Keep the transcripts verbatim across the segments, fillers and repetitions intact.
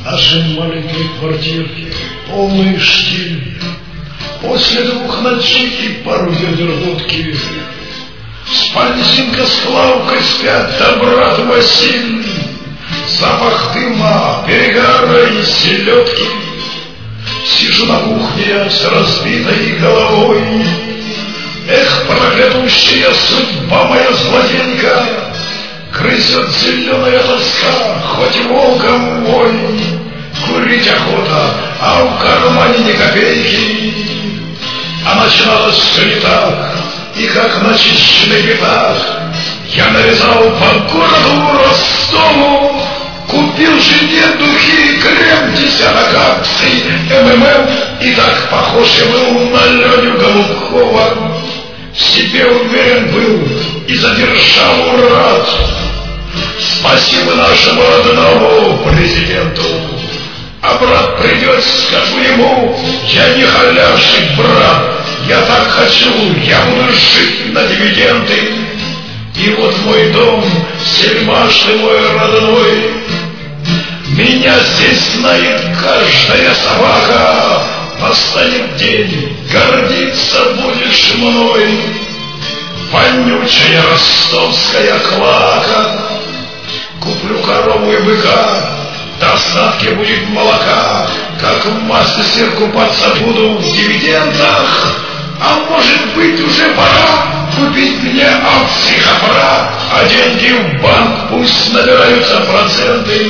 нашей маленькой квартирке полный штиль. После двух ночей и пару ведер водки в спальне Зинка с Клавкой спят, да брат Василь. Запах дыма, перегара и селедки. Сижу на кухне я с разбитой головой. Эх, проклятущая судьба моя злодейка, грызет зеленая тоска, хоть волком вой. Курить охота, а в кармане ни копейки. А начиналось все не так, и как начищенный пятак я нарезал по городу Ростову. Купил жене духи, крем, десяток акций, МММ, и так похож я был на Леню Голубкова. В себе уверен был и за державу рад. Спасибо нашему родному президенту. А брат придет, скажу ему: я не халявщик, брат, я так хочу, я буду жить на дивиденды. И вот мой дом, сельмаш ты мой родной, меня здесь знает каждая собака. Настанет день, гордиться будешь мной, вонючая ростовская клака. Куплю корову и быка, достатки будет молока, как в массе купаться буду в дивидендах. А может быть уже пора купить мне акции Хапра, а деньги в банк пусть набираются проценты.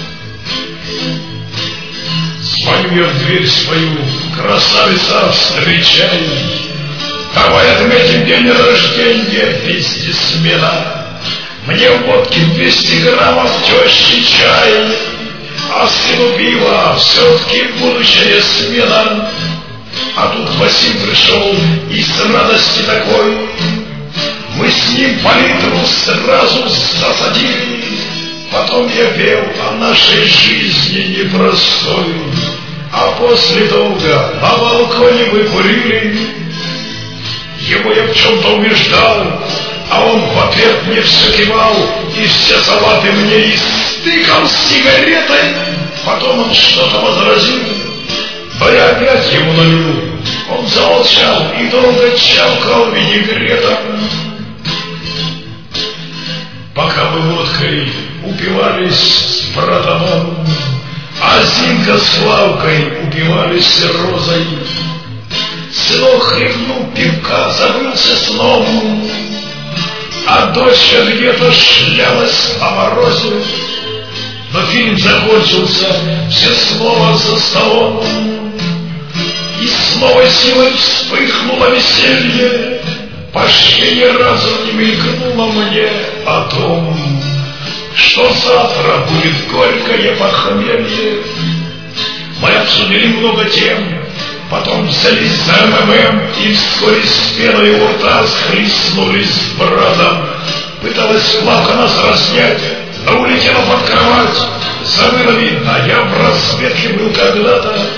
Звоню я в дверь свою: красавица, встречай, давай отметим день рождения бизнесмена. Мне водки двести граммов, тещи чай, а сыну пива все-таки будущая смена. А тут Василь пришел и с радости такой, мы с ним по литру сразу засадили. Потом я пел о нашей жизни непростой, а после долго на балконе мы курили. Его я в чем-то убеждал, а он в ответ мне все кивал и все салаты мне истыкал сигаретой. Потом он что-то возразил, но я опять ему налил. Он замолчал и долго чавкал винегретом. Пока мы водкой упивались с братаном, а Зинка с Славкой упивались розой, сынок хлебнул пивка, забылся сном, а дочка где-то шлялась по морозе. Но фильм закончился, все снова за столом, и с новой силой вспыхнуло веселье. По шее ни разу не мелькнуло мне о том, что завтра будет горькое похмелье. Мы обсудили много тем, потом взялись за МММ и вскоре с пеной у рта схлестнулись с братом. Пыталась Славка нас разнять, но улетела под кровать. Забыла, видно, я в разведке был когда-то.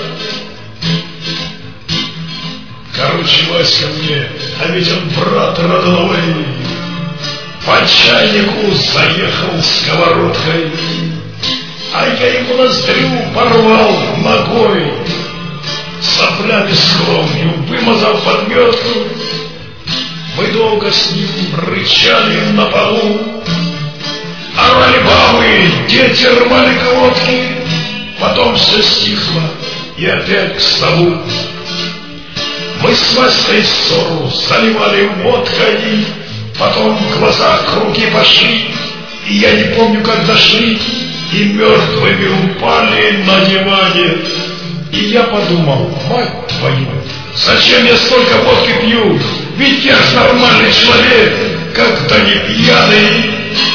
Короче, Васька мне, а ведь он брат родной, по чайнику заехал сковородкой, а я ему ноздрю порвал ногой, соплями с кровью вымазав подметку. Мы долго с ним рычали на полу, орали бабы, дети рвали колодки. Потом все стихло и опять к столу. Мы с Васькой ссору заливали водкой, потом в глазах руки пошли, и я не помню, как дошли, и мертвыми упали на диване. И я подумал: мать твою, зачем я столько водки пью? Ведь я ж нормальный человек, как-то не пьяный.